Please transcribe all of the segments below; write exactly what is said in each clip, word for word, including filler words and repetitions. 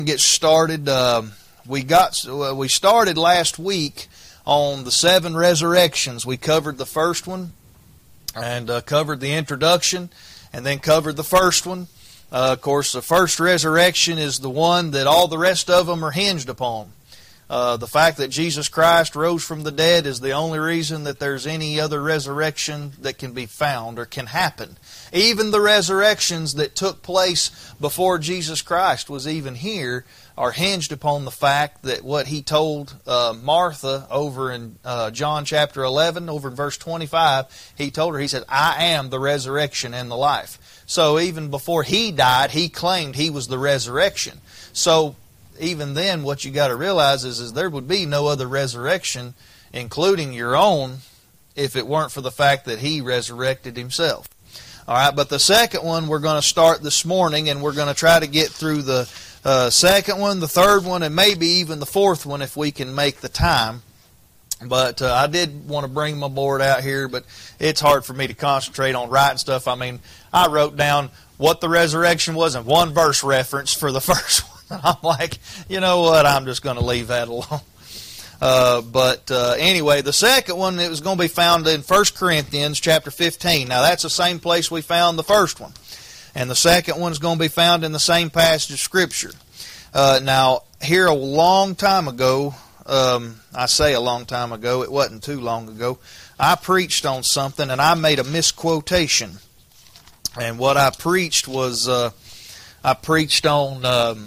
Get started. Uh, we got uh, we started last week on the seven resurrections. We covered the first one and uh, covered the introduction, and then covered the first one. Uh, of course, the first resurrection is the one that all the rest of them are hinged upon. Uh, the fact that Jesus Christ rose from the dead is the only reason that there's any other resurrection that can be found or can happen. Even the resurrections that took place before Jesus Christ was even here are hinged upon the fact that what He told uh, Martha over in uh, John chapter eleven, over in verse twenty-five, He told her, He said, I am the resurrection and the life. So even before He died, He claimed He was the resurrection. So even then, what you got to realize is, is there would be no other resurrection, including your own, if it weren't for the fact that He resurrected Himself. All right, but the second one we're going to start this morning, and we're going to try to get through the uh, second one, the third one, and maybe even the fourth one if we can make the time. But uh, I did want to bring my board out here, but it's hard for me to concentrate on writing stuff. I mean, I wrote down what the resurrection was and one verse reference for the first one. I'm like, you know what, I'm just going to leave that alone. Uh, but uh, anyway, the second one, it was going to be found in First Corinthians chapter fifteen. Now, that's the same place we found the first one. And the second one is going to be found in the same passage of Scripture. Uh, now, here a long time ago, um, I say a long time ago, it wasn't too long ago, I preached on something and I made a misquotation. And what I preached was, uh, I preached on... Um,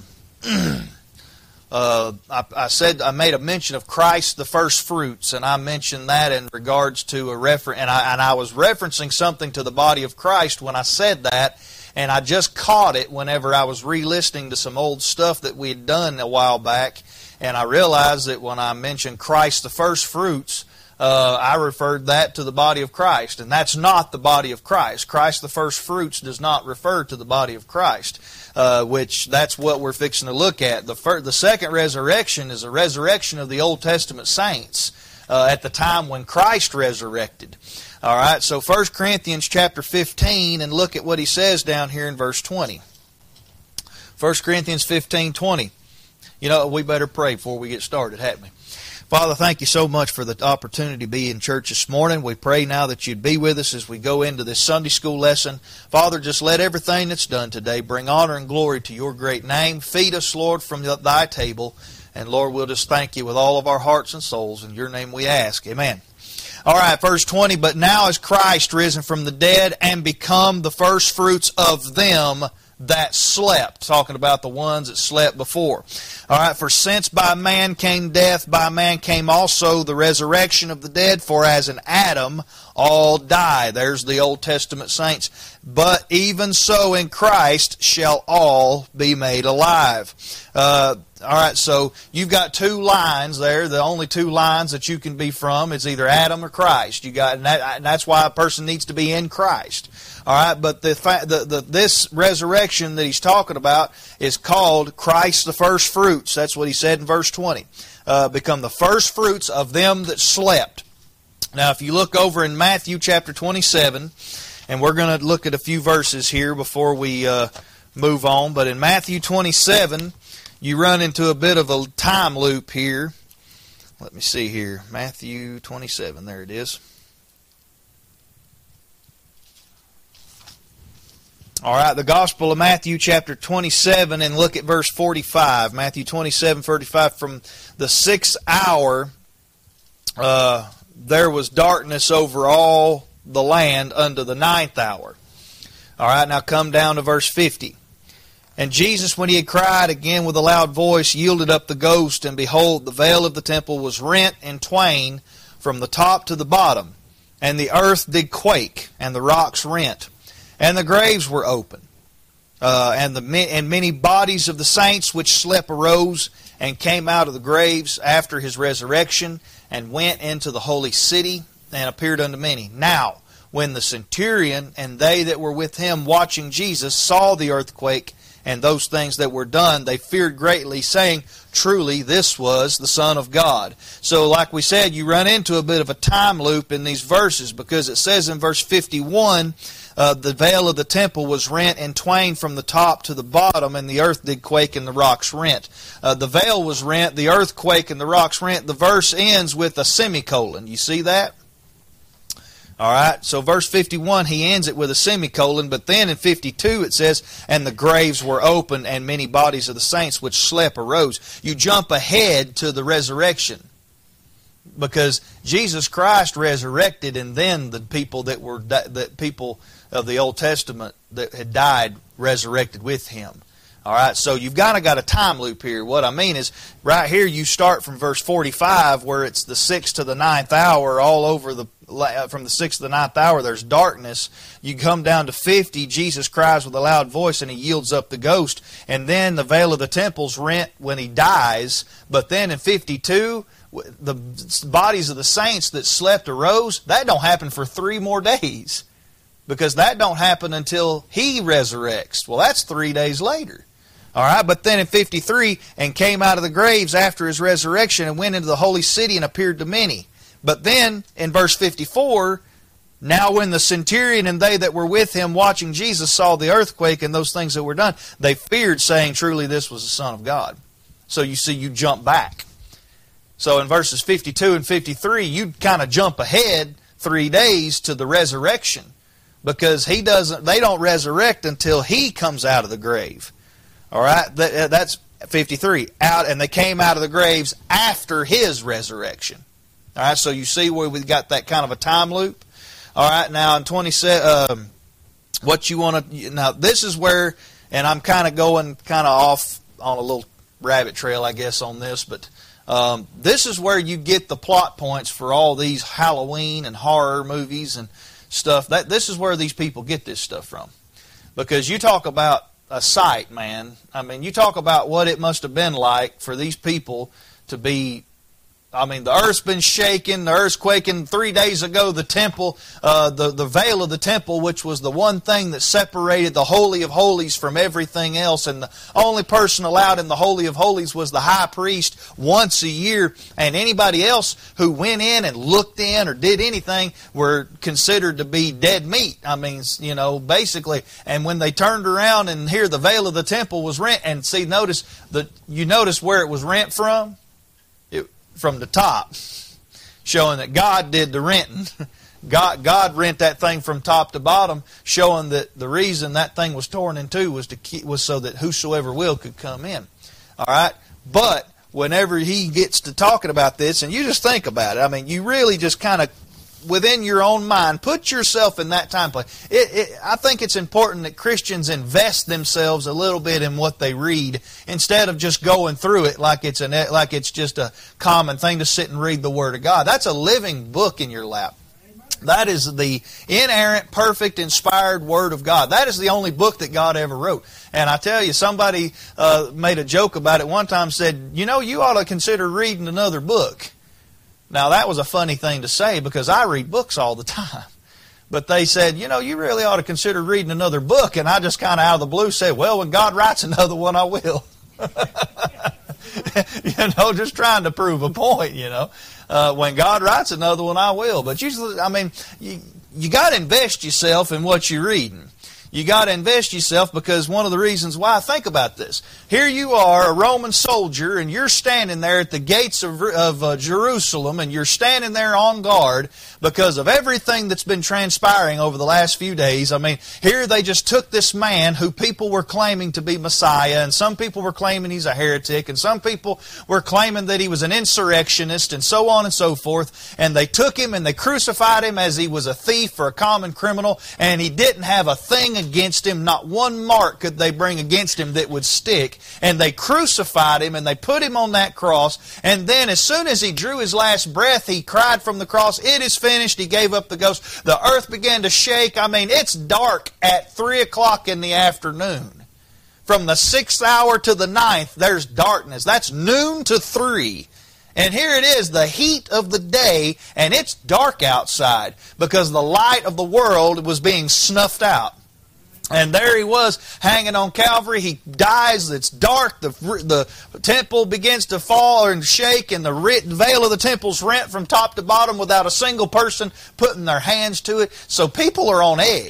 Uh, I, I said I made a mention of Christ the first fruits, and I mentioned that in regards to a refer, and I and I was referencing something to the body of Christ when I said that, and I just caught it whenever I was re-listening to some old stuff that we had done a while back, and I realized that when I mentioned Christ the first fruits, uh, I referred that to the body of Christ, and that's not the body of Christ. Christ the first fruits does not refer to the body of Christ. Uh, which that's what we're fixing to look at. The first, the second resurrection is a resurrection of the Old Testament saints uh, at the time when Christ resurrected. All right, so First Corinthians chapter fifteen, and look at what he says down here in verse twenty. First Corinthians fifteen twenty. You know, we better pray before we get started, hadn't we? Father, thank you so much for the opportunity to be in church this morning. We pray now that you'd be with us as we go into this Sunday school lesson. Father, just let everything that's done today bring honor and glory to your great name. Feed us, Lord, from thy table. And Lord, we'll just thank you with all of our hearts and souls. In your name we ask. Amen. All right, verse twenty. But now is Christ risen from the dead and become the first fruits of them that slept. Talking about the ones that slept before. All right, for since by man came death, by man came also the resurrection of the dead. For as in Adam all die. There's the Old Testament saints. But even so in Christ shall all be made alive. Uh, all right, so you've got two lines there. The only two lines that you can be from is either Adam or Christ. You got, and, that, and that's why a person needs to be in Christ. All right, but the, the, the this resurrection that he's talking about is called Christ the first fruits. That's what he said in verse twenty. Uh, become the first fruits of them that slept. Now, if you look over in Matthew chapter twenty-seven, and we're going to look at a few verses here before we uh, move on, but in Matthew twenty-seven, you run into a bit of a time loop here. Let me see here. Matthew twenty-seven, there it is. All right, the Gospel of Matthew chapter twenty-seven, and look at verse forty-five. Matthew twenty-seven, forty-five, from the sixth hour uh, there was darkness over all the land unto the ninth hour. All right, now come down to verse fifty. And Jesus, when he had cried again with a loud voice, yielded up the ghost, and behold, the veil of the temple was rent in twain from the top to the bottom, and the earth did quake, and the rocks rent. And the graves were open, uh, and the and many bodies of the saints which slept arose and came out of the graves after his resurrection, and went into the holy city, and appeared unto many. Now, when the centurion and they that were with him watching Jesus saw the earthquake and those things that were done, they feared greatly, saying, Truly, this was the Son of God. So, like we said, you run into a bit of a time loop in these verses, because it says in verse fifty-one uh, the veil of the temple was rent in twain from the top to the bottom, and the earth did quake and the rocks rent. Uh, the veil was rent, the earth quake, and the rocks rent. The verse ends with a semicolon. You see that? All right, so verse fifty-one, he ends it with a semicolon, but then in fifty-two it says, and the graves were opened, and many bodies of the saints which slept arose. You jump ahead to the resurrection, because Jesus Christ resurrected, and then the people that were that people of the Old Testament that had died resurrected with him. All right, so you've kind of got a time loop here. What I mean is, right here you start from verse forty-five, where it's the sixth to the ninth hour, all over the from the sixth to the ninth hour. There's darkness. You come down to fifty. Jesus cries with a loud voice, and he yields up the ghost. And then the veil of the temple's rent when he dies. But then in fifty-two, the bodies of the saints that slept arose. That don't happen for three more days, because that don't happen until he resurrects. Well, that's three days later. All right, but then in fifty-three, and came out of the graves after his resurrection, and went into the holy city and appeared to many. But then in verse fifty-four, now when the centurion and they that were with him watching Jesus saw the earthquake and those things that were done, they feared, saying, truly this was the Son of God. So you see, you jump back. So in verses fifty-two and fifty-three, you kind of jump ahead three days to the resurrection, because he doesn't. They don't resurrect until he comes out of the grave. All right, that's fifty-three. Out, and they came out of the graves after his resurrection. All right, so you see where we've got that kind of a time loop. All right, now in twenty-seven, um, what you want to now this is where, and I'm kind of going kind of off on a little rabbit trail, I guess, on this, but um, this is where you get the plot points for all these Halloween and horror movies and stuff. That this is where these people get this stuff from, because you talk about a sight, man. I mean, you talk about what it must have been like for these people to be. I mean, the earth's been shaking, the earth's quaking. Three days ago, the temple, uh, the, the veil of the temple, which was the one thing that separated the Holy of Holies from everything else, and the only person allowed in the Holy of Holies was the high priest once a year, and anybody else who went in and looked in or did anything were considered to be dead meat. I mean, you know, basically. And when they turned around and here the veil of the temple was rent, and see, notice, the, you notice where it was rent from? From the top, showing that God did the renting. God, God rent that thing from top to bottom, showing that the reason that thing was torn in two was to keep, was so that whosoever will could come in. All right, but whenever he gets to talking about this, and you just think about it, I mean, you really just kind of within your own mind, put yourself in that time place. It, it, I think it's important that Christians invest themselves a little bit in what they read instead of just going through it like it's an like it's just a common thing to sit and read the Word of God. That's a living book in your lap. That is the inerrant, perfect, inspired Word of God. That is the only book that God ever wrote. And I tell you, somebody uh, made a joke about it one time, said, you know, you ought to consider reading another book. Now, that was a funny thing to say because I read books all the time. But they said, you know, you really ought to consider reading another book. And I just kind of out of the blue said, well, when God writes another one, I will. You know, just trying to prove a point, you know. Uh, when God writes another one, I will. But usually, I mean, you, you got to invest yourself in what you're reading. You got to invest yourself because one of the reasons why, think about this. Here you are, a Roman soldier, and you're standing there at the gates of, of uh, Jerusalem, and you're standing there on guard because of everything that's been transpiring over the last few days. I mean, here they just took this man who people were claiming to be Messiah, and some people were claiming he's a heretic, and some people were claiming that he was an insurrectionist, and so on and so forth. And they took him and they crucified him as he was a thief or a common criminal, and he didn't have a thing against him. Not one mark could they bring against him that would stick. And they crucified him and they put him on that cross. And then as soon as he drew his last breath, he cried from the cross, "It is finished." He gave up the ghost. The earth began to shake. I mean, it's dark at three o'clock in the afternoon. From the sixth hour to the ninth, there's darkness. That's noon to three. And here it is, the heat of the day, and it's dark outside because the light of the world was being snuffed out. And there he was, hanging on Calvary. He dies. It's dark. The, the temple begins to fall and shake, and the veil of the temple's rent from top to bottom without a single person putting their hands to it. So people are on edge.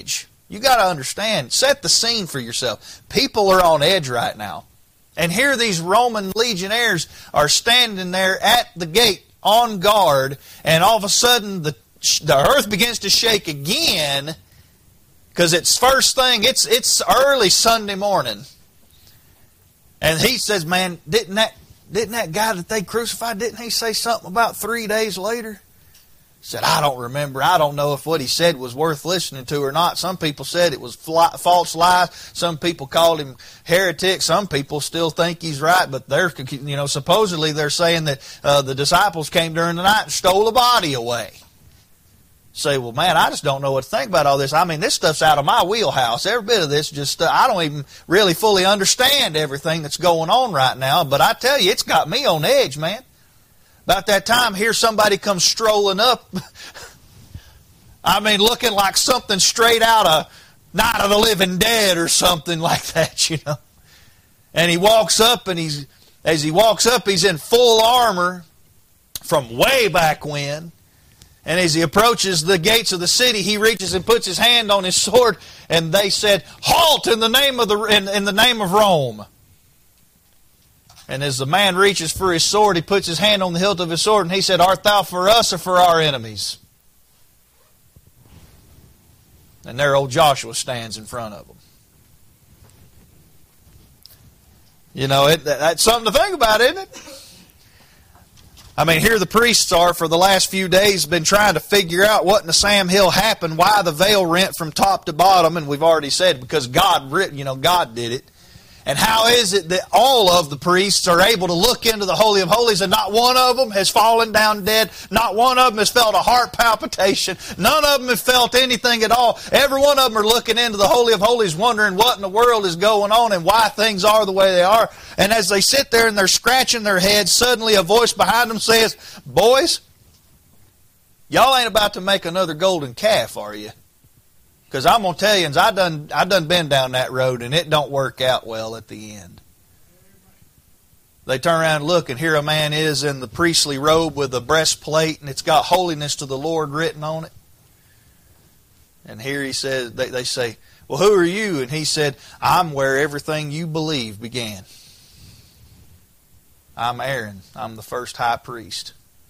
You got to understand, set the scene for yourself. People are on edge right now. And here these Roman legionnaires are standing there at the gate on guard, and all of a sudden the, the earth begins to shake again, because it's first thing, it's, it's early Sunday morning. And he says, man, didn't that, didn't that guy that they crucified, didn't he say something about three days later? Said, I don't remember. I don't know if what he said was worth listening to or not. Some people said it was fly, false lies. Some people called him heretic. Some people still think he's right, but they're, you know, supposedly they're saying that uh, the disciples came during the night and stole a body away. Say, well, man, I just don't know what to think about all this. I mean, this stuff's out of my wheelhouse. Every bit of this, just uh, I don't even really fully understand everything that's going on right now. But I tell you, it's got me on edge, man. About that time, here somebody comes strolling up. I mean, looking like something straight out of Night of the Living Dead or something like that, you know. And he walks up, and he's as he walks up, he's in full armor from way back when. And as he approaches the gates of the city, he reaches and puts his hand on his sword, and they said, "Halt in the name of the in, in the name of Rome." And as the man reaches for his sword, he puts his hand on the hilt of his sword, and he said, "Art thou for us or for our enemies?" And there old Joshua stands in front of them. You know, it, that's something to think about, isn't it? I mean, here the priests are for the last few days been trying to figure out what in the Sam Hill happened, why the veil rent from top to bottom, and we've already said because God, you know, God did it. And how is it that all of the priests are able to look into the Holy of Holies and not one of them has fallen down dead? Not one of them has felt a heart palpitation. None of them have felt anything at all. Every one of them are looking into the Holy of Holies wondering what in the world is going on and why things are the way they are. And as they sit there and they're scratching their heads, suddenly a voice behind them says, "Boys, y'all ain't about to make another golden calf, are you? Because I'm going to tell you, I done, I done been down that road, and it don't work out well at the end." They turn around and look, and here a man is in the priestly robe with a breastplate, and it's got "Holiness to the Lord" written on it. And here he says, they, they say, "Well, who are you?" And he said, "I'm where everything you believe began. I'm Aaron. I'm the first high priest."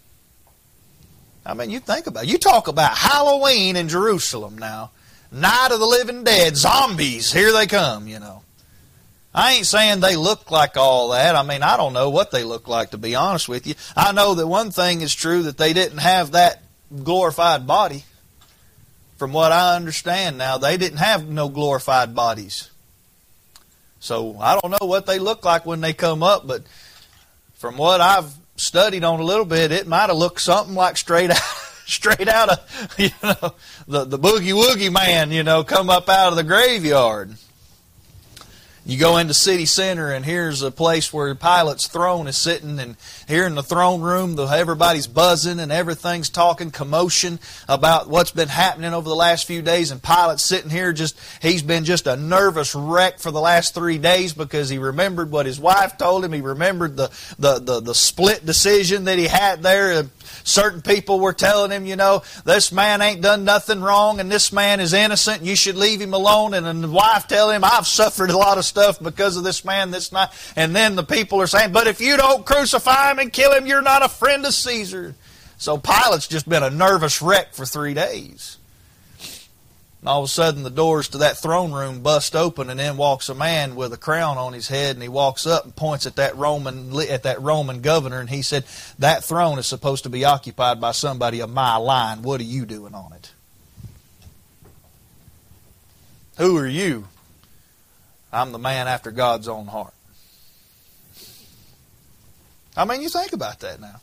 I mean, you think about it. You talk about Halloween in Jerusalem now. Night of the Living Dead, zombies, here they come, you know. I ain't saying they look like all that. I mean, I don't know what they look like, to be honest with you. I know that one thing is true, that they didn't have that glorified body. From what I understand now, they didn't have no glorified bodies. So I don't know what they look like when they come up, but from what I've studied on a little bit, it might have looked something like straight out. Straight out of, you know, the, the Boogie Woogie Man, you know, come up out of the graveyard. You go into city center, and here's a place where Pilate's throne is sitting, and here in the throne room, the, everybody's buzzing and everything's talking commotion about what's been happening over the last few days, and Pilate's sitting here just, he's been just a nervous wreck for the last three days because he remembered what his wife told him. He remembered the, the, the, the split decision that he had there. Certain people were telling him, you know, this man ain't done nothing wrong and this man is innocent and you should leave him alone. And then the wife telling him, I've suffered a lot of stuff because of this man this night. And then the people are saying, but if you don't crucify him and kill him, you're not a friend of Caesar. So Pilate's just been a nervous wreck for three days. And all of a sudden the doors to that throne room bust open, and in walks a man with a crown on his head, and he walks up and points at that Roman at that Roman governor, and he said, that throne is supposed to be occupied by somebody of my line. What are you doing on it? Who are you? I'm the man after God's own heart. I mean, you think about that now.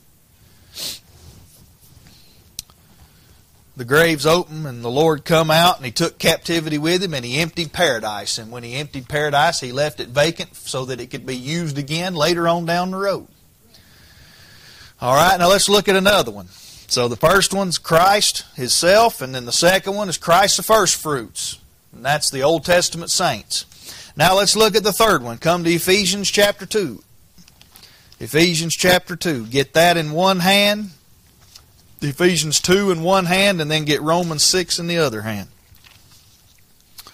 The grave's open, and the Lord come out, and He took captivity with Him, and He emptied paradise. And when He emptied paradise, He left it vacant so that it could be used again later on down the road. All right, now let's look at another one. So the first one's Christ Himself, and then the second one is Christ the first fruits. And that's the Old Testament saints. Now let's look at the third one. Come to Ephesians chapter two. Ephesians chapter two. Get that in one hand. Ephesians two in one hand, and then get Romans six in the other hand.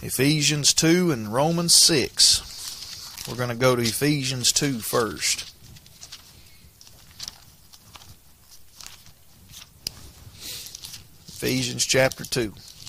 Ephesians two and Romans six. We're going to go to Ephesians two first. Ephesians chapter two.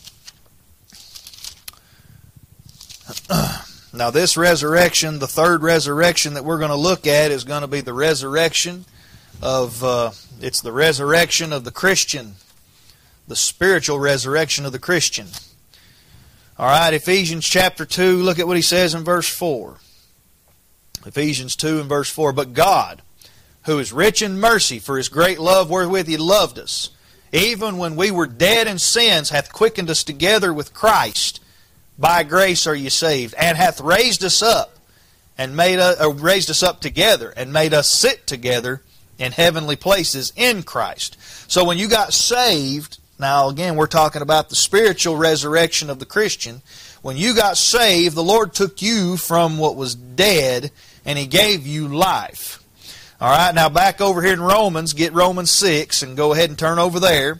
Now this resurrection, the third resurrection that we're going to look at, is going to be the resurrection of, uh, it's the resurrection of the Christian. The spiritual resurrection of the Christian. All right, Ephesians chapter two, look at what he says in verse four. Ephesians two and verse four. But God, who is rich in mercy, for His great love wherewith He loved us, even when we were dead in sins, hath quickened us together with Christ. By grace are ye saved, and hath raised us up, and made us, uh, raised us up together, and made us sit together in heavenly places in Christ. So when you got saved, now again we're talking about the spiritual resurrection of the Christian. When you got saved, the Lord took you from what was dead, and He gave you life. All right, now back over here in Romans, get Romans six, and go ahead and turn over there.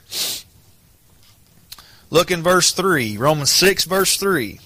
Look in verse three, Romans six, verse three.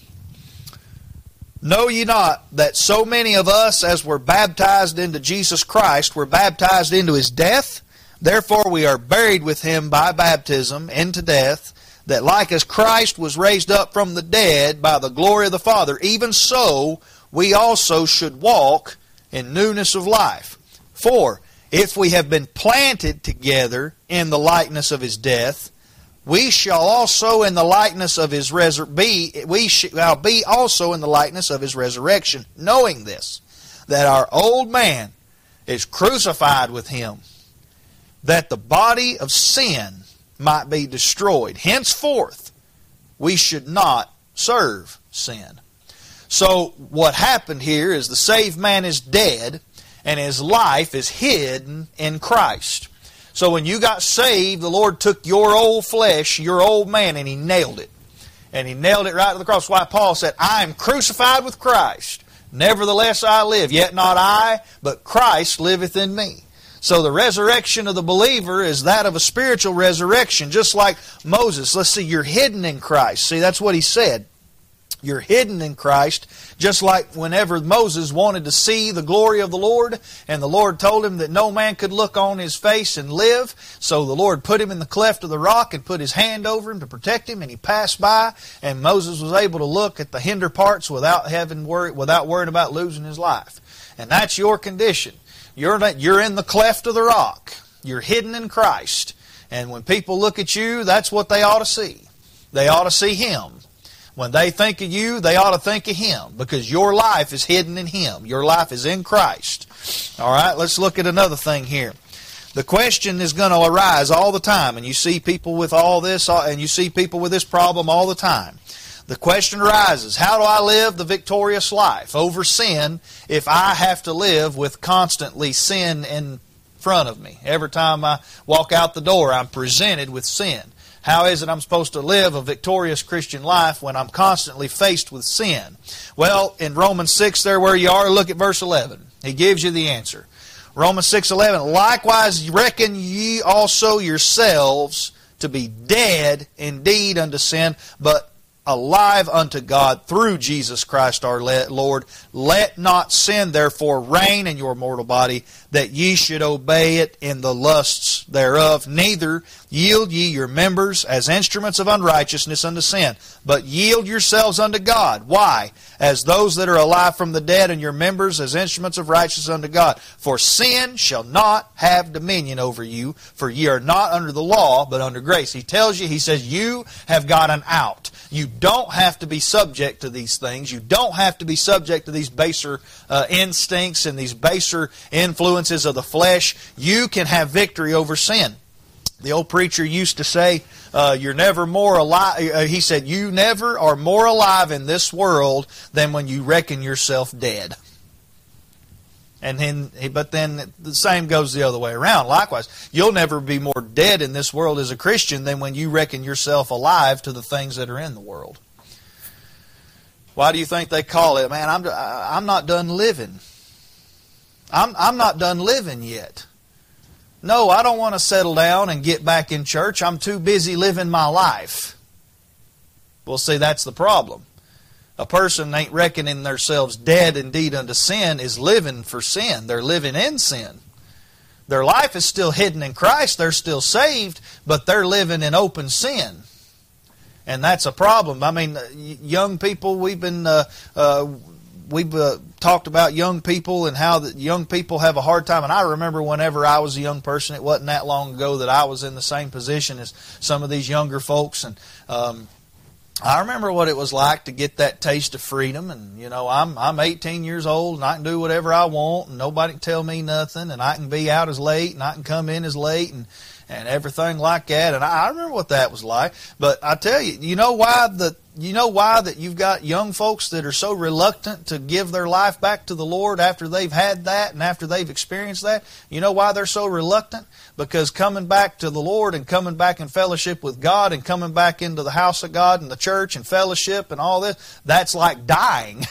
Know ye not that so many of us as were baptized into Jesus Christ were baptized into His death? Therefore we are buried with Him by baptism into death, that like as Christ was raised up from the dead by the glory of the Father, even so we also should walk in newness of life. For if we have been planted together in the likeness of His death, we shall also in the likeness of His resur- be we shall be also in the likeness of His resurrection, knowing this, that our old man is crucified with Him, that the body of sin might be destroyed. Henceforth, we should not serve sin. So what happened here is the saved man is dead, and his life is hidden in Christ. So when you got saved, the Lord took your old flesh, your old man, and He nailed it. And He nailed it right to the cross. That's why Paul said, I am crucified with Christ. Nevertheless I live, yet not I, but Christ liveth in me. So the resurrection of the believer is that of a spiritual resurrection, just like Moses. Let's see, you're hidden in Christ. See, that's what he said. You're hidden in Christ, just like whenever Moses wanted to see the glory of the Lord, and the Lord told him that no man could look on his face and live. So the Lord put him in the cleft of the rock and put His hand over him to protect him, and he passed by, and Moses was able to look at the hinder parts without having worry, without worrying about losing his life. And that's your condition. You're not, you're in the cleft of the rock. You're hidden in Christ. And when people look at you, that's what they ought to see. They ought to see Him. When they think of you, they ought to think of Him, because your life is hidden in Him. Your life is in Christ. All right, let's look at another thing here. The question is going to arise all the time, and you see people with all this, and you see people with this problem all the time. The question arises, how do I live the victorious life over sin if I have to live with constantly sin in front of me? Every time I walk out the door, I'm presented with sin. How is it I'm supposed to live a victorious Christian life when I'm constantly faced with sin? Well, in Romans six there where you are, look at verse eleven. He gives you the answer. Romans six eleven, likewise reckon ye also yourselves to be dead indeed unto sin, but alive unto God through Jesus Christ our Lord. Let not sin therefore reign in your mortal body, that ye should obey it in the lusts thereof. Neither yield ye your members as instruments of unrighteousness unto sin, but yield yourselves unto God. Why? As those that are alive from the dead, and your members as instruments of righteousness unto God. For sin shall not have dominion over you, for ye are not under the law, but under grace. He tells you, he says, you have got an out. You don't have to be subject to these things. You don't have to be subject to these baser uh, instincts and these baser influences of the flesh. You can have victory over sin. The old preacher used to say, uh, you're never more alive. Uh, he said, you never are more alive in this world than when you reckon yourself dead. And then, but then the same goes the other way around. Likewise, you'll never be more dead in this world as a Christian than when you reckon yourself alive to the things that are in the world. Why do you think they call it, man, I'm, I'm not done living. I'm, I'm not done living yet. No, I don't want to settle down and get back in church. I'm too busy living my life. Well, see, that's the problem. A person ain't reckoning themselves dead indeed unto sin is living for sin. They're living in sin. Their life is still hidden in Christ. They're still saved, but they're living in open sin. And that's a problem. I mean, young people, we've been uh, uh, we've uh, talked about young people and how that young people have a hard time. And I remember whenever I was a young person, it wasn't that long ago that I was in the same position as some of these younger folks. And um, I remember what it was like to get that taste of freedom. And, you know, I'm I'm eighteen years old and I can do whatever I want and nobody can tell me nothing. And I can be out as late and I can come in as late and, and everything like that. And I, I remember what that was like. But I tell you, you know why the you know why that you've got young folks that are so reluctant to give their life back to the Lord after they've had that and after they've experienced that? You know why they're so reluctant? Because coming back to the Lord and coming back in fellowship with God and coming back into the house of God and the church and fellowship and all this, that's like dying.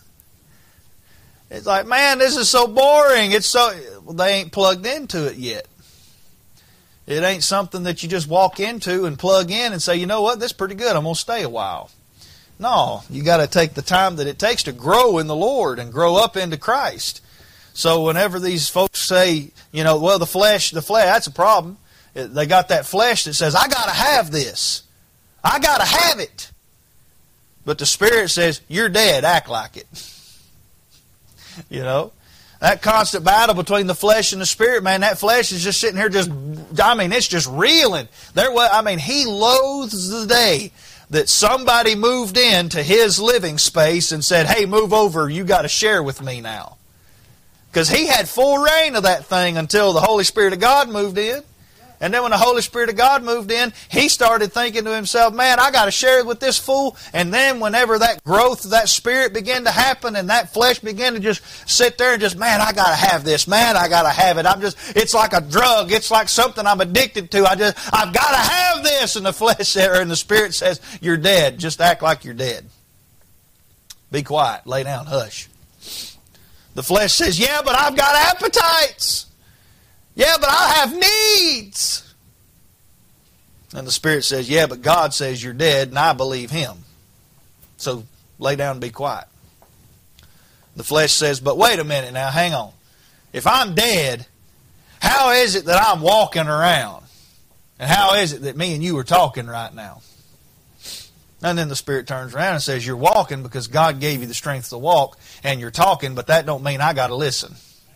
It's like, man, this is so boring. It's so well, they ain't plugged into it yet. It ain't something that you just walk into and plug in and say, you know what, this is pretty good. I'm going to stay a while. No, you got to take the time that it takes to grow in the Lord and grow up into Christ. So whenever these folks say, you know, well, the flesh, the flesh, that's a problem. They got that flesh that says, I got to have this. I got to have it. But the Spirit says, you're dead, act like it. You know? That constant battle between the flesh and the Spirit, man, that flesh is just sitting here just, I mean, it's just reeling. There, I mean, he loathes the day that somebody moved into his living space and said, hey, move over, you got to share with me now. Because he had full reign of that thing until the Holy Spirit of God moved in. And then when the Holy Spirit of God moved in, he started thinking to himself, man, I got to share it with this fool. And then whenever that growth of that Spirit began to happen and that flesh began to just sit there and just, man, I got to have this. Man, I got to have it. I'm just, it's like a drug. It's like something I'm addicted to. I just, I've got to have this. And the flesh there and the Spirit says, you're dead. Just act like you're dead. Be quiet. Lay down. Hush. The flesh says, yeah, but I've got appetites. Yeah, but I have needs. And the Spirit says, yeah, but God says you're dead, and I believe Him. So lay down and be quiet. The flesh says, but wait a minute now, hang on. If I'm dead, how is it that I'm walking around? And how is it that me and you are talking right now? And then the Spirit turns around and says, you're walking because God gave you the strength to walk, and you're talking, but that don't mean I got to listen.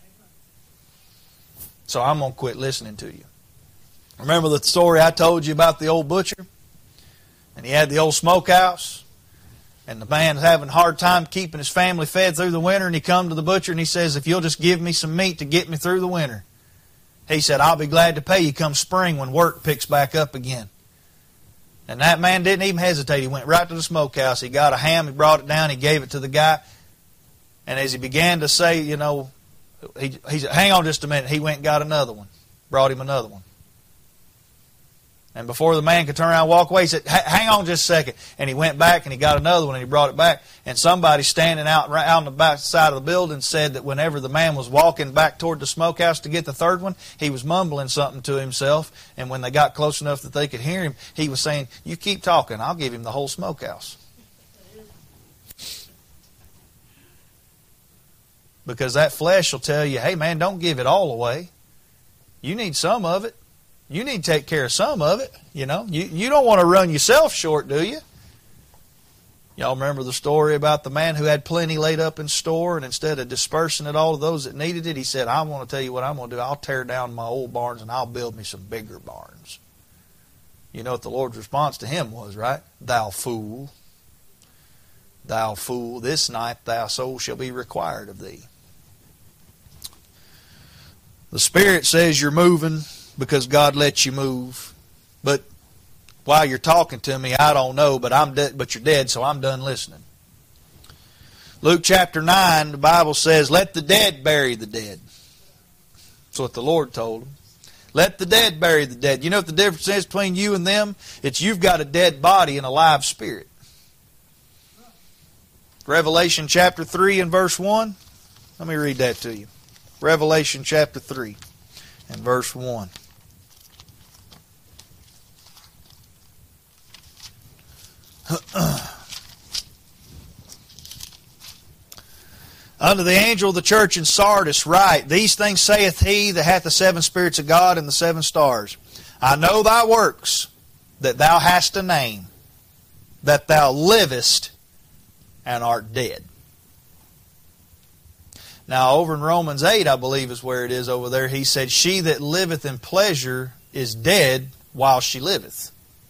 So I'm going to quit listening to you. Remember the story I told you about the old butcher? And he had the old smokehouse. And the man's having a hard time keeping his family fed through the winter. And he come to the butcher and he says, if you'll just give me some meat to get me through the winter. He said, I'll be glad to pay you come spring when work picks back up again. And that man didn't even hesitate. He went right to the smokehouse. He got a ham. He brought it down. He gave it to the guy. And as he began to say, you know, He, he said, hang on just a minute. He went and got another one. Brought him another one. And before the man could turn around and walk away, he said, hang on just a second. And he went back and he got another one and he brought it back. And somebody standing out, out on the back side of the building said that whenever the man was walking back toward the smokehouse to get the third one, he was mumbling something to himself. And when they got close enough that they could hear him, he was saying, you keep talking, I'll give him the whole smokehouse. Because that flesh will tell you, hey man, don't give it all away. You need some of it. You need to take care of some of it. You know, you, you don't want to run yourself short, do you? Y'all remember the story about the man who had plenty laid up in store, and instead of dispersing it all to those that needed it, he said, I want to tell you what I'm going to do. I'll tear down my old barns and I'll build me some bigger barns. You know what the Lord's response to him was, right? Thou fool. Thou fool, this night thy soul shall be required of thee. The Spirit says you're moving because God lets you move. But while you're talking to me, I don't know, but I'm de- but you're dead, so I'm done listening. Luke chapter nine, the Bible says, let the dead bury the dead. That's what the Lord told them. Let the dead bury the dead. You know what the difference is between you and them? It's you've got a dead body and a live spirit. Revelation chapter three and verse one. Let me read that to you. Revelation chapter three and verse one. Unto the angel of the church in Sardis write, These things saith he that hath the seven spirits of God and the seven stars. I know thy works, that thou hast a name, that thou livest and art dead. Now over in Romans eight, I believe is where it is over there, he said, She that liveth in pleasure is dead while she liveth.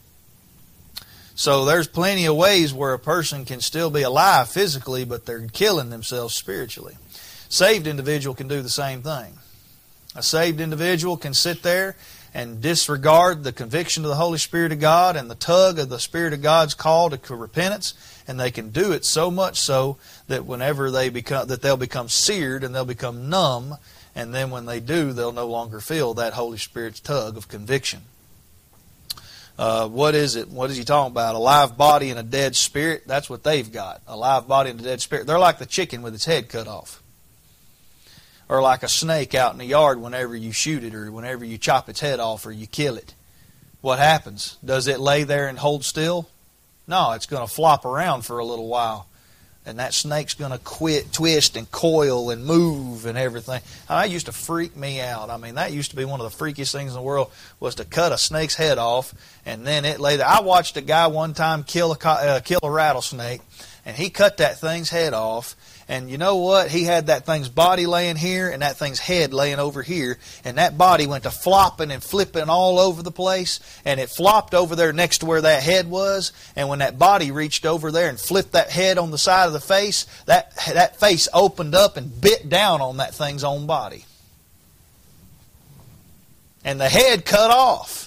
So there's plenty of ways where a person can still be alive physically, but they're killing themselves spiritually. Saved individual can do the same thing. A saved individual can sit there and disregard the conviction of the Holy Spirit of God and the tug of the Spirit of God's call to repentance, and they can do it so much so that whenever they become, that they'll become seared and they'll become numb, and then when they do, they'll no longer feel that Holy Spirit's tug of conviction. Uh, what is it? What is he talking about? A live body and a dead spirit? That's what they've got. A live body and a dead spirit. They're like the chicken with its head cut off. Or like a snake out in the yard whenever you shoot it or whenever you chop its head off or you kill it. What happens? Does it lay there and hold still? No, it's going to flop around for a little while. And that snake's going to quit, twist and coil and move and everything. That used to freak me out. I mean, that used to be one of the freakiest things in the world, was to cut a snake's head off and then it lay there. I watched a guy one time kill a, uh, kill a rattlesnake, and he cut that thing's head off. And you know what? He had that thing's body laying here and that thing's head laying over here. And that body went to flopping and flipping all over the place. And it flopped over there next to where that head was. And when that body reached over there and flipped that head on the side of the face, that, that face opened up and bit down on that thing's own body. And the head cut off.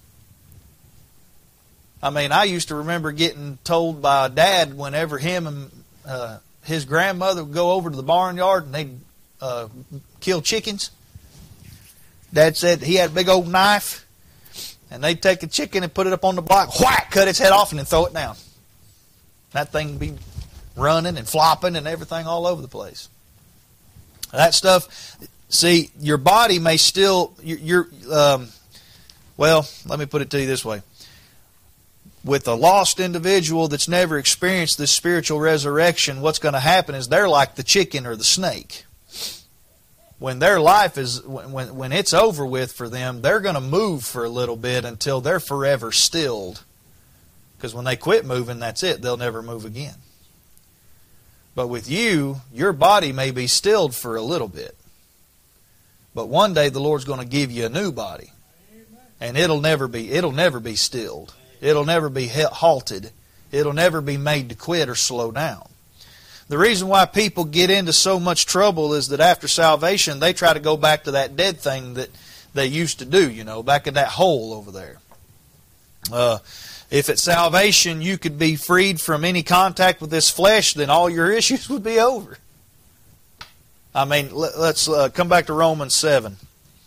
I mean, I used to remember getting told by Dad whenever him and uh, his grandmother would go over to the barnyard and they'd uh, kill chickens. Dad said he had a big old knife, and they'd take a chicken and put it up on the block, whack, cut its head off, and then throw it down. That thing would be running and flopping and everything all over the place. That stuff, see, your body may still, you're, um, well, let me put it to you this way. With a lost individual that's never experienced this spiritual resurrection, what's going to happen is they're like the chicken or the snake. When their life is, when, when it's over with for them, they're going to move for a little bit until they're forever stilled. Because when they quit moving, that's it. They'll never move again. But with you, your body may be stilled for a little bit. But one day the Lord's going to give you a new body. And it'll never be, it'll never be stilled. It'll never be halted. It'll never be made to quit or slow down. The reason why people get into so much trouble is that after salvation, they try to go back to that dead thing that they used to do, you know, back in that hole over there. Uh, if at salvation you could be freed from any contact with this flesh, then all your issues would be over. I mean, let's uh, come back to Romans seven.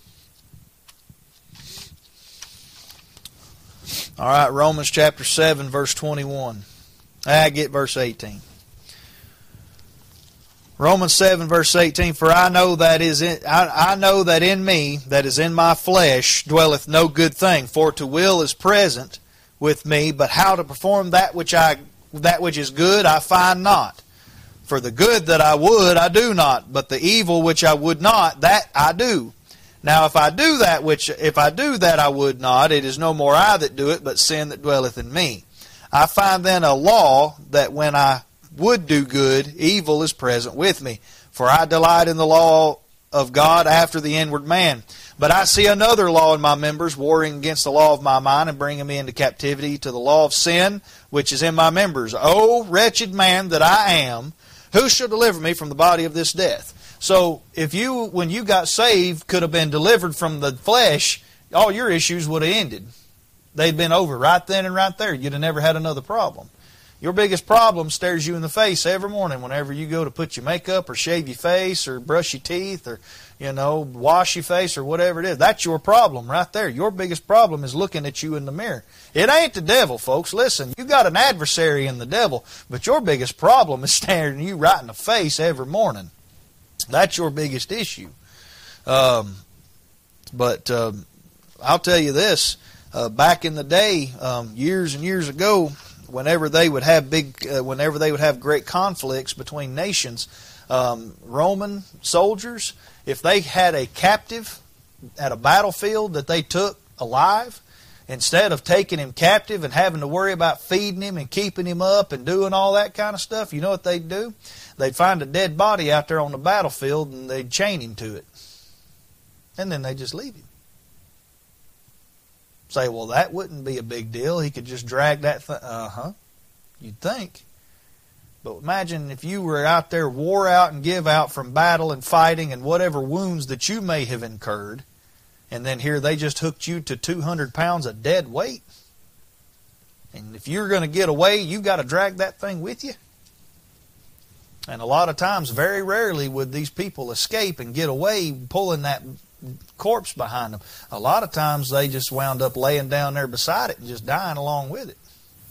All right, Romans chapter seven, verse twenty-one. I get verse eighteen. Romans seven, verse eighteen. For I know that is in, I, I know that in me, that is in my flesh, dwelleth no good thing. For to will is present with me, but how to perform that which I that which is good I find not. For the good that I would I do not, but the evil which I would not, that I do. Now if I do that which if I do that I would not, it is no more I that do it, but sin that dwelleth in me. I find then a law that when I would do good, evil is present with me. For I delight in the law of God after the inward man. But I see another law in my members, warring against the law of my mind, and bringing me into captivity to the law of sin, which is in my members. O wretched man that I am, who shall deliver me from the body of this death? So, if you, when you got saved, could have been delivered from the flesh, all your issues would have ended. They'd been over right then and right there. You'd have never had another problem. Your biggest problem stares you in the face every morning whenever you go to put your makeup or shave your face or brush your teeth or, you know, wash your face or whatever it is. That's your problem right there. Your biggest problem is looking at you in the mirror. It ain't the devil, folks. Listen, you got an adversary in the devil, but your biggest problem is staring you right in the face every morning. That's your biggest issue. Um, but um, I'll tell you this, uh, back in the day, um, years and years ago, whenever they would have big, uh, whenever they would have great conflicts between nations, Um, Roman soldiers, if they had a captive at a battlefield that they took alive, instead of taking him captive and having to worry about feeding him and keeping him up and doing all that kind of stuff, you know what they'd do? They'd find a dead body out there on the battlefield and they'd chain him to it. And then they'd just leave him. Say, well, that wouldn't be a big deal. He could just drag that thing. Uh-huh. You'd think. But imagine if you were out there wore out and give out from battle and fighting and whatever wounds that you may have incurred, and then here they just hooked you to two hundred pounds of dead weight. And if you're going to get away, you've got to drag that thing with you. And a lot of times, very rarely would these people escape and get away pulling that corpse behind them. A lot of times they just wound up laying down there beside it and just dying along with it.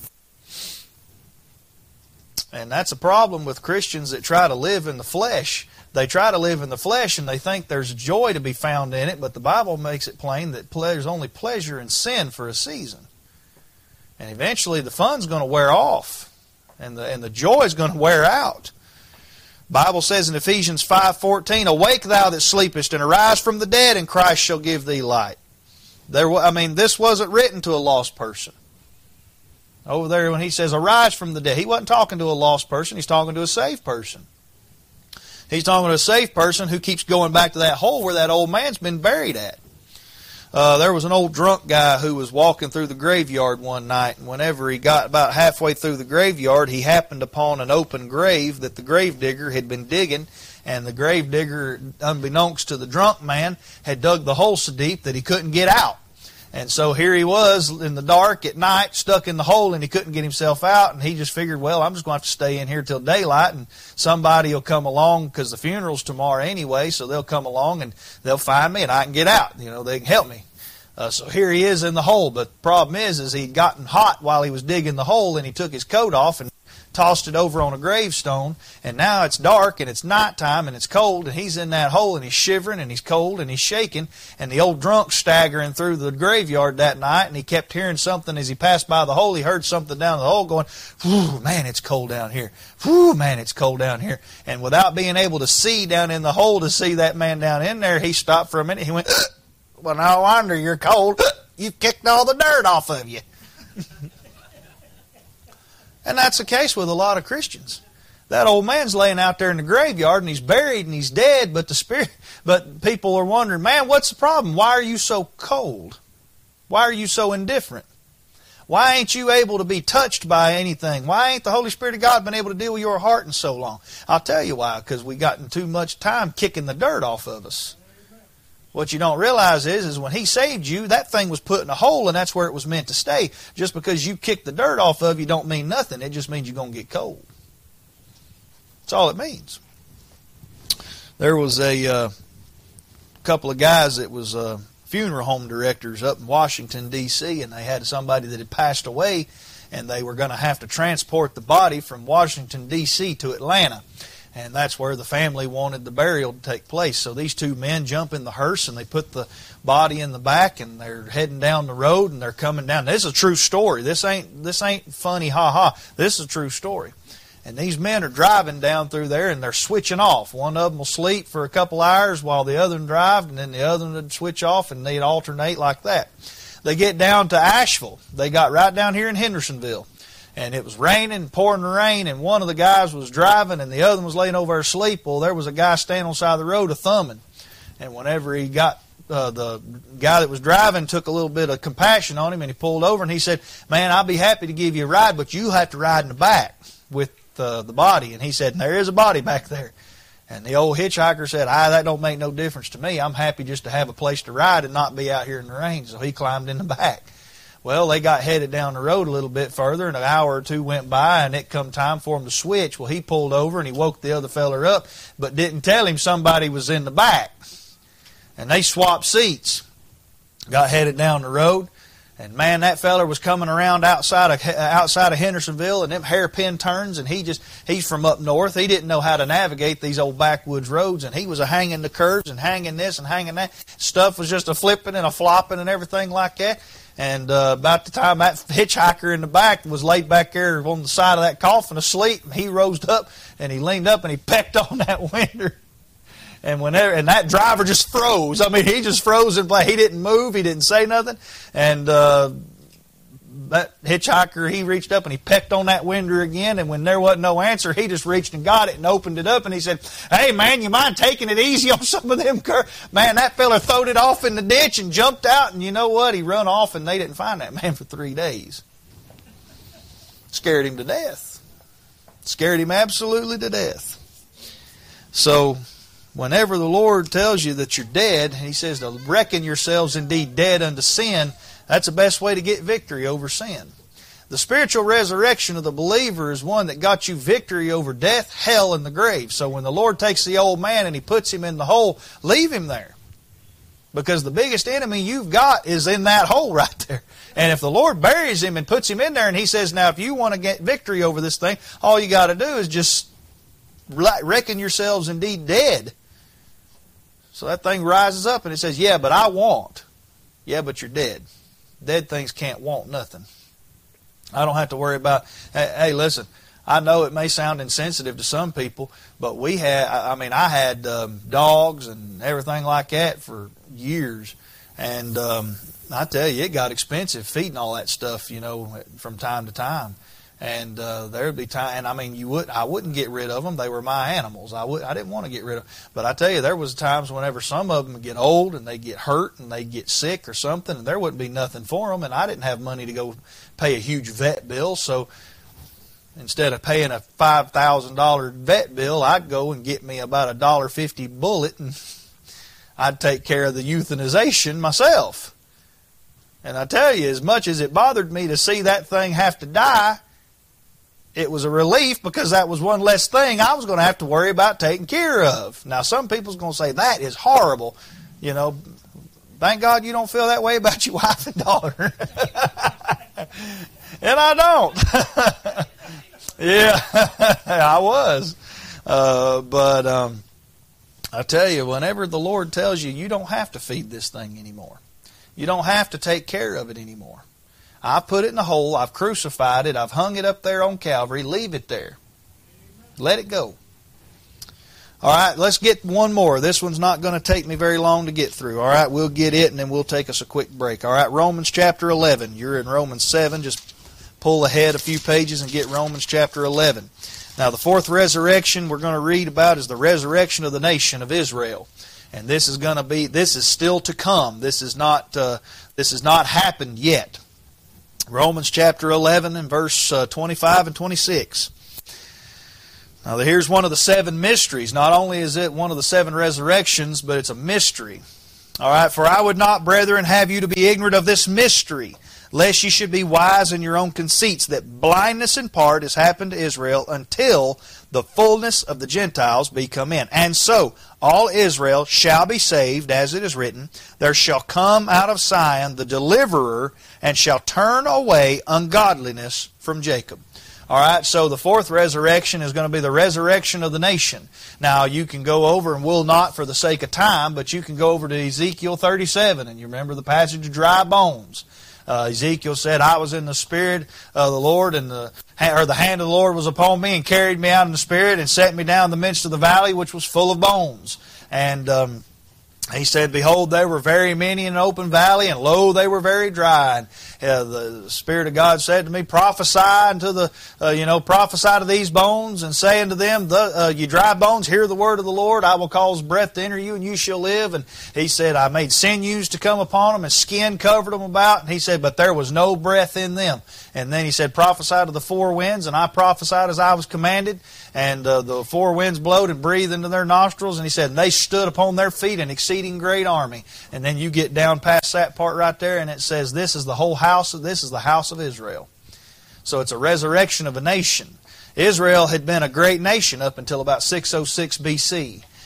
And that's a problem with Christians that try to live in the flesh. They try to live in the flesh and they think there's joy to be found in it, but the Bible makes it plain that there's only pleasure in sin for a season. And eventually the fun's going to wear off and the, and the joy is going to wear out. Bible says in Ephesians five fourteen, "Awake thou that sleepest, and arise from the dead, and Christ shall give thee light." There, I mean, this wasn't written to a lost person. Over there when he says, "Arise from the dead," he wasn't talking to a lost person. He's talking to a saved person. He's talking to a saved person who keeps going back to that hole where that old man's been buried at. Uh, there was an old drunk guy who was walking through the graveyard one night, and whenever he got about halfway through the graveyard, he happened upon an open grave that the gravedigger had been digging, and the gravedigger, unbeknownst to the drunk man, had dug the hole so deep that he couldn't get out. And so here he was in the dark at night, stuck in the hole, and he couldn't get himself out. And he just figured, well, I'm just going to have to stay in here till daylight, and somebody will come along because the funeral's tomorrow anyway, so they'll come along and they'll find me and I can get out. You know, they can help me. Uh, so here he is in the hole. But the problem is, is he'd gotten hot while he was digging the hole, and he took his coat off and tossed it over on a gravestone, and now it's dark and it's nighttime and it's cold, and he's in that hole and he's shivering and he's cold and he's shaking, and the old drunk's staggering through the graveyard that night, and he kept hearing something as he passed by the hole. He heard something down the hole going, "Whew, man, it's cold down here. Whew, man, it's cold down here." And without being able to see down in the hole to see that man down in there, he stopped for a minute. He went, "Well, no wonder you're cold. You've kicked all the dirt off of you." And that's the case with a lot of Christians. That old man's laying out there in the graveyard and he's buried and he's dead, but the spirit, but people are wondering, man, what's the problem? Why are you so cold? Why are you so indifferent? Why ain't you able to be touched by anything? Why ain't the Holy Spirit of God been able to deal with your heart in so long? I'll tell you why, because we gotten too much time kicking the dirt off of us. What you don't realize is, is when He saved you, that thing was put in a hole, and that's where it was meant to stay. Just because you kick the dirt off of you don't mean nothing. It just means you're going to get cold. That's all it means. There was a uh, couple of guys that was uh, funeral home directors up in Washington, D C, and they had somebody that had passed away, and they were going to have to transport the body from Washington, D C to Atlanta. And that's where the family wanted the burial to take place. So these two men jump in the hearse and they put the body in the back and they're heading down the road and they're coming down. This is a true story. This ain't this ain't funny, ha ha. This is a true story. And these men are driving down through there and they're switching off. One of them will sleep for a couple hours while the other one drive, and then the other one would switch off, and they'd alternate like that. They get down to Asheville. They got right down here in Hendersonville. And it was raining, pouring rain, and one of the guys was driving and the other one was laying over asleep. Well, there was a guy standing on the side of the road a-thumbing. And whenever he got, uh, the guy that was driving took a little bit of compassion on him, and he pulled over and he said, "Man, I'll be happy to give you a ride, but you have to ride in the back with uh, the body." And he said, "There is a body back there." And the old hitchhiker said, "Ah, that don't make no difference to me. I'm happy just to have a place to ride and not be out here in the rain." So he climbed in the back. Well, they got headed down the road a little bit further, and an hour or two went by, and it come time for him to switch. Well, he pulled over, and he woke the other feller up, but didn't tell him somebody was in the back. And they swapped seats. Got headed down the road, And man, that feller was coming around outside of outside of Hendersonville, and them hairpin turns, and he just he's from up north. He didn't know how to navigate these old backwoods roads, and he was a hanging the curves and hanging this and hanging that. Stuff was just a flipping and a flopping and everything like that. And uh, about the time that hitchhiker in the back was laid back there on the side of that coffin asleep, he rose up and he leaned up and he pecked on that window. And whenever, and that driver just froze. I mean, he just froze in place. He didn't move. He didn't say nothing. And uh, that hitchhiker, he reached up and he pecked on that window again. And when there wasn't no answer, he just reached and got it and opened it up. And he said, "Hey, man, you mind taking it easy on some of them cur-" Man, that fella throwed it off in the ditch and jumped out. And you know what? He run off and they didn't find that man for three days. Scared him to death. Scared him absolutely to death. So whenever the Lord tells you that you're dead, He says to reckon yourselves indeed dead unto sin, that's the best way to get victory over sin. The spiritual resurrection of the believer is one that got you victory over death, hell, and the grave. So when the Lord takes the old man and He puts him in the hole, leave him there. Because the biggest enemy you've got is in that hole right there. And if the Lord buries him and puts him in there and He says, now if you want to get victory over this thing, all you got to do is just reckon yourselves indeed dead. So that thing rises up and it says, yeah, but I want. Yeah, but you're dead. Dead things can't want nothing. I don't have to worry about, hey, hey, listen, I know it may sound insensitive to some people, but we had, I mean, I had um, dogs and everything like that for years. And um, I tell you, it got expensive feeding all that stuff, you know, from time to time. And uh, there would be time, and I mean, you would, I wouldn't get rid of them. They were my animals. I would, I didn't want to get rid of them. But I tell you, there was times whenever some of them would get old and they get hurt and they get sick or something, and there wouldn't be nothing for them. And I didn't have money to go pay a huge vet bill, so instead of paying a five thousand dollar vet bill, I'd go and get me about a dollar fifty bullet, and I'd take care of the euthanization myself. And I tell you, as much as it bothered me to see that thing have to die, it was a relief because that was one less thing I was going to have to worry about taking care of. Now, some people's going to say, that is horrible. You know, thank God you don't feel that way about your wife and daughter. And I don't. Yeah, I was. Uh, but um, I tell you, whenever the Lord tells you, you don't have to feed this thing anymore. You don't have to take care of it anymore. I put it in a hole. I've crucified it. I've hung it up there on Calvary. Leave it there. Let it go. All right, let's get one more. This one's not going to take me very long to get through. All right, we'll get it, and then we'll take us a quick break. All right, Romans chapter eleven. You're in Romans seven. Just pull ahead a few pages and get Romans chapter eleven. Now, the fourth resurrection we're going to read about is the resurrection of the nation of Israel. And this is going to be, this is still to come. This is not, uh, this has not happened yet. Romans chapter eleven and verse uh, twenty-five and twenty-six. Now here's one of the seven mysteries. Not only is it one of the seven resurrections, but it's a mystery. All right, for I would not, brethren, have you to be ignorant of this mystery, lest ye should be wise in your own conceits, that blindness in part has happened to Israel until the fullness of the Gentiles be come in. And so all Israel shall be saved, as it is written, there shall come out of Sion the deliverer, and shall turn away ungodliness from Jacob. All right, so the fourth resurrection is going to be the resurrection of the nation. Now, you can go over, and will not for the sake of time, but you can go over to Ezekiel thirty-seven, and you remember the passage of dry bones. Uh, Ezekiel said, I was in the Spirit of the Lord, and the or the hand of the Lord was upon me, and carried me out in the Spirit, and set me down in the midst of the valley, which was full of bones. And um, he said, behold, there were very many in an open valley, and lo, they were very dry. And uh, the Spirit of God said to me, prophesy unto the, uh, you know, prophesy to these bones, and say unto them, the, uh, you dry bones, hear the word of the Lord. I will cause breath to enter you, and you shall live. And he said, I made sinews to come upon them, and skin covered them about. And he said, but there was no breath in them. And then he said, prophesy to the four winds, and I prophesied as I was commanded. And uh, the four winds blowed and breathed into their nostrils. And he said, and they stood upon their feet, an exceeding great army. And then you get down past that part right there, and it says, this is the whole house of this is the house of Israel. So it's a resurrection of a nation. Israel had been a great nation up until about six oh six B C.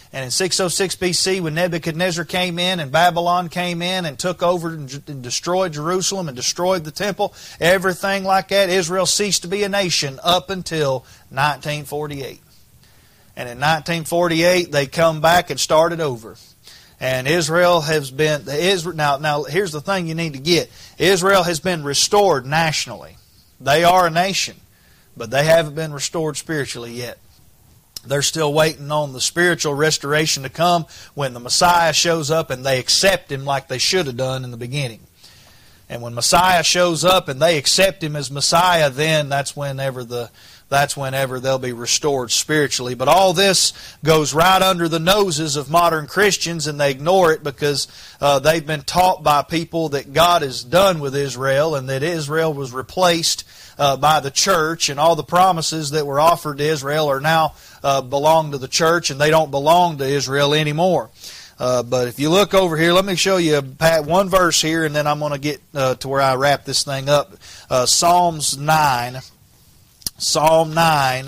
And in six oh six B C, when Nebuchadnezzar came in and Babylon came in and took over and destroyed Jerusalem and destroyed the temple, everything like that, Israel ceased to be a nation up until nineteen forty-eight. And in nineteen forty-eight, they come back and started over. And Israel has been, Israel, now, now here's the thing you need to get. Israel has been restored nationally. They are a nation, but they haven't been restored spiritually yet. They're still waiting on the spiritual restoration to come when the Messiah shows up and they accept Him like they should have done in the beginning. And when Messiah shows up and they accept Him as Messiah, then that's whenever the that's whenever they'll be restored spiritually. But all this goes right under the noses of modern Christians, and they ignore it because uh, they've been taught by people that God is done with Israel and that Israel was replaced uh, by the church, and all the promises that were offered to Israel are now uh, belong to the church, and they don't belong to Israel anymore. Uh, but if you look over here, let me show you one verse here, and then I'm going to get uh, to where I wrap this thing up. Uh, Psalms nine. Psalm nine.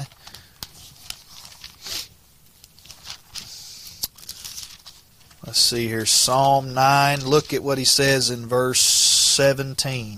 Let's see here. Psalm nine. Look at what he says in verse seventeen.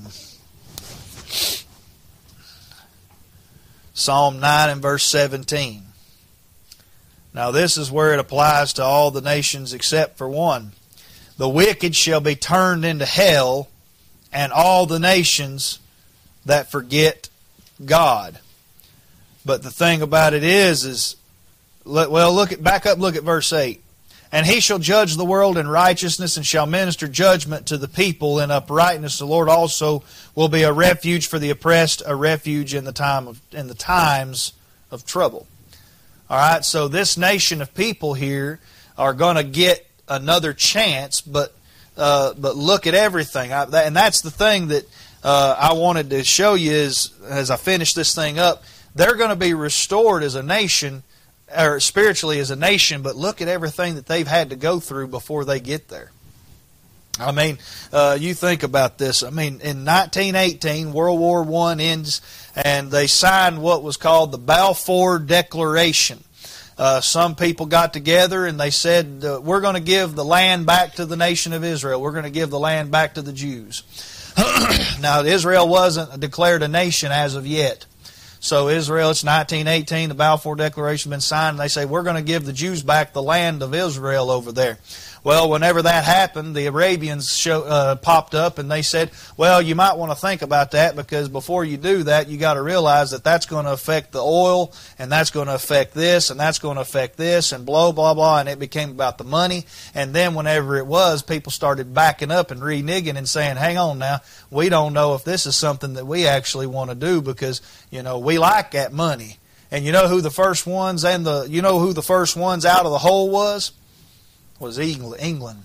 Psalm nine and verse seventeen. Now this is where it applies to all the nations except for one. The wicked shall be turned into hell, and all the nations that forget God. But the thing about it is, is well, look at back up. Look at verse eight. And He shall judge the world in righteousness, and shall minister judgment to the people in uprightness. The Lord also will be a refuge for the oppressed, a refuge in the time of in the times of trouble. All right. So this nation of people here are going to get another chance, but uh, but look at everything, I, that, and that's the thing that uh, I wanted to show you is as I finish this thing up. They're going to be restored as a nation, or spiritually as a nation, but look at everything that they've had to go through before they get there. I mean, uh, you think about this. I mean, in nineteen eighteen, World War One ends, and they signed what was called the Balfour Declaration. Uh, some people got together and they said, uh, we're going to give the land back to the nation of Israel. We're going to give the land back to the Jews. Now, Israel wasn't declared a nation as of yet. So Israel, it's nineteen eighteen, the Balfour Declaration has been signed, and they say, we're going to give the Jews back the land of Israel over there. Well, whenever that happened, the Arabians show, uh, popped up, and they said, well, you might want to think about that, because before you do that, you got to realize that that's going to affect the oil, and that's going to affect this, and that's going to affect this, and blah, blah, blah, and it became about the money. And then whenever it was, people started backing up and reneging and saying, hang on now, we don't know if this is something that we actually want to do, because, you know, we like that money. And you know who the first ones and the you know who the first ones out of the hole was? Was England.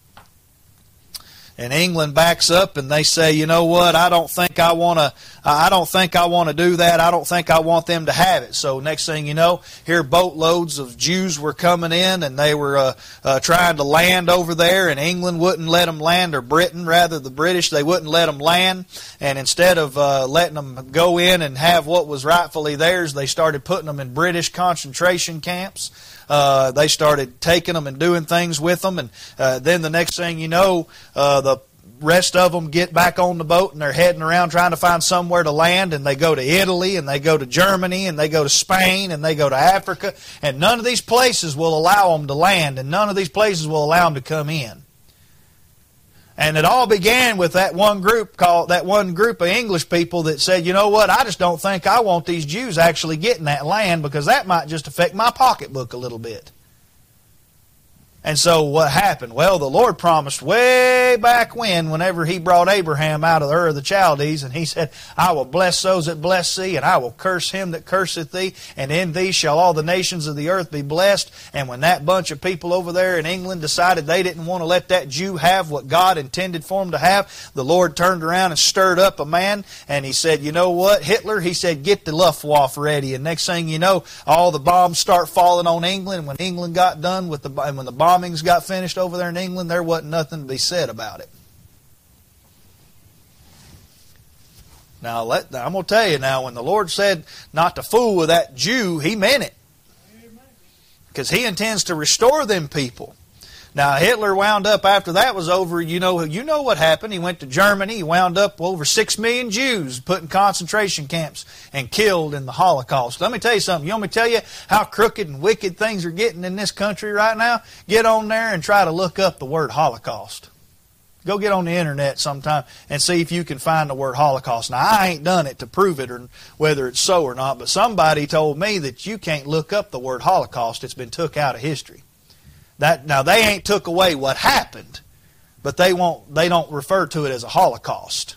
And England backs up and they say, you know what, I don't think I want to I don't think I want to do that. I don't think I want them to have it. So next thing you know, here boatloads of Jews were coming in, and they were uh, uh, trying to land over there, and England wouldn't let them land, or Britain, rather, the British, they wouldn't let them land. And instead of uh, letting them go in and have what was rightfully theirs, they started putting them in British concentration camps. Uh, they started taking them and doing things with them, and uh, then the next thing you know, uh, the rest of them get back on the boat and they're heading around trying to find somewhere to land, and they go to Italy, and they go to Germany, and they go to Spain, and they go to Africa, and none of these places will allow them to land, and none of these places will allow them to come in. And it all began with that one group called that one group of English people that said, you know what, I just don't think I want these Jews actually getting that land, because that might just affect my pocketbook a little bit. And so what happened? Well, the Lord promised way back when, whenever He brought Abraham out of the Ur of the Chaldees, and He said, I will bless those that bless thee, and I will curse him that curseth thee, and in thee shall all the nations of the earth be blessed. And when that bunch of people over there in England decided they didn't want to let that Jew have what God intended for him to have, the Lord turned around and stirred up a man, and He said, you know what, Hitler, He said, get the Luftwaffe ready. And next thing you know, all the bombs start falling on England. When England got done with the, and when the bombs got finished over there in England, there wasn't nothing to be said about it. Now, let, I'm going to tell you now, when the Lord said not to fool with that Jew, He meant it. because he intends to restore them people. Now, Hitler wound up, after that was over, you know you know what happened. He went to Germany. He wound up over six million Jews put in concentration camps and killed in the Holocaust. Let me tell you something. You want me to tell you how crooked and wicked things are getting in this country right now? Get on there and try to look up the word Holocaust. Go get on the internet sometime and see if you can find the word Holocaust. Now, I ain't done it to prove it or whether it's so or not, but somebody told me that you can't look up the word Holocaust. It's been took out of history. That, now, they ain't took away what happened, but they won't. They don't refer to it as a Holocaust.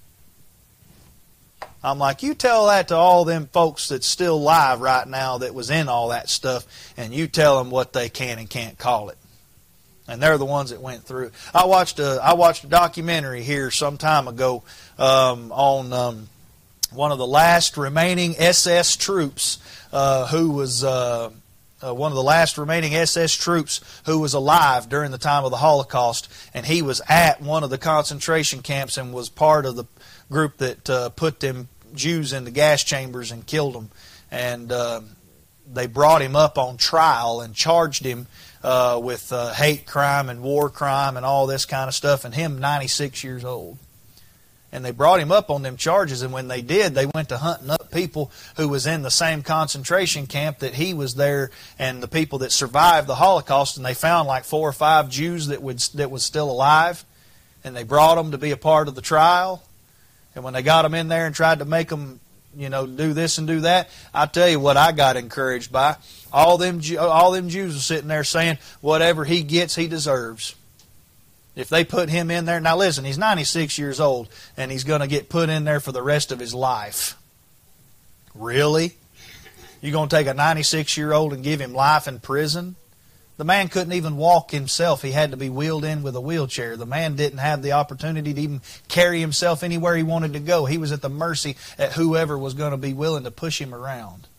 I'm like, you tell that to all them folks that's still alive right now that was in all that stuff, and you tell them what they can and can't call it. And they're the ones that went through. I watched a I watched a documentary here some time ago um, on um, one of the last remaining S S troops uh, who was. Uh, Uh, one of the last remaining S S troops who was alive during the time of the Holocaust, and he was at one of the concentration camps and was part of the group that uh, put them Jews in the gas chambers and killed them. And uh, they brought him up on trial and charged him uh, with uh, hate crime and war crime and all this kind of stuff, and him ninety-six years old. And they brought him up on them charges, and when they did, they went to hunting up people who was in the same concentration camp that he was there, and the people that survived the Holocaust, and they found like four or five Jews that would that was still alive, and they brought them to be a part of the trial. And when they got them in there and tried to make them, you know, do this and do that, I tell you what I got encouraged by. All them all them Jews were sitting there saying, whatever he gets, he deserves. If they put him in there, now listen, he's ninety-six years old, and he's going to get put in there for the rest of his life. Really? You're going to take a ninety-six-year-old and give him life in prison? The man couldn't even walk himself. He had to be wheeled in with a wheelchair. The man didn't have the opportunity to even carry himself anywhere he wanted to go. He was at the mercy at whoever was going to be willing to push him around.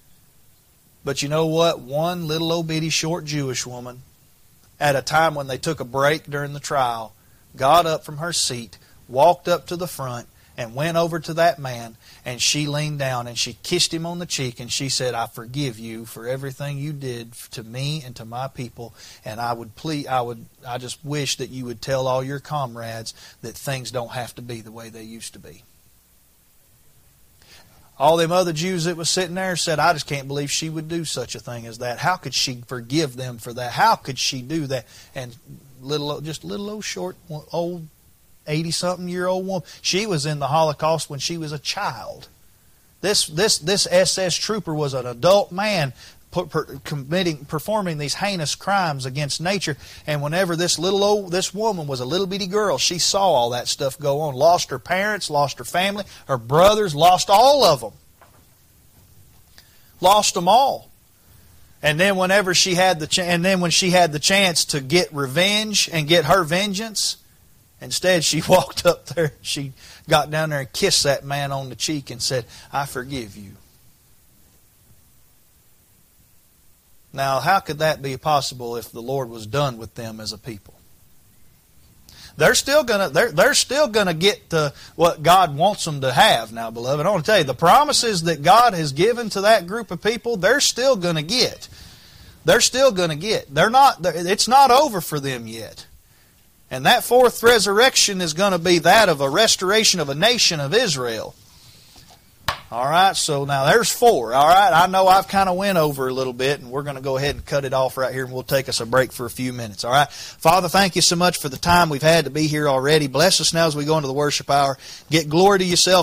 But you know what? One little old bitty short Jewish woman, at a time when they took a break during the trial, got up from her seat, walked up to the front, and went over to that man, and she leaned down and she kissed him on the cheek, and she said, I forgive you for everything you did to me and to my people, and I would plead, I would I just wish that you would tell all your comrades that things don't have to be the way they used to be. All them other Jews that was sitting there said, I just can't believe she would do such a thing as that. How could she forgive them for that? How could she do that? And little, just little old short, old, eighty-something-year-old woman, she was in the Holocaust when she was a child. This this this S S trooper was an adult man per, per, committing, performing these heinous crimes against nature. And whenever this little old, this woman was a little bitty girl, she saw all that stuff go on. Lost her parents, lost her family, her brothers, lost all of them. Lost them all. And then whenever she had the ch- and then when she had the chance to get revenge and get her vengeance, instead she walked up there, she got down there and kissed that man on the cheek and said, I forgive you. Now, how could that be possible if the Lord was done with them as a people? They're still gonna they're they're still gonna get to what God wants them to have. Now, beloved, I want to tell you, the promises that God has given to that group of people, they're still gonna get. They're still gonna get. They're not. It's not over for them yet. And that fourth resurrection is going to be that of a restoration of a nation of Israel. All right, so now there's four. All right, I know I've kind of went over a little bit, and we're going to go ahead and cut it off right here, and we'll take us a break for a few minutes. All right, Father, thank you so much for the time we've had to be here already. Bless us now as we go into the worship hour. Get glory to yourself.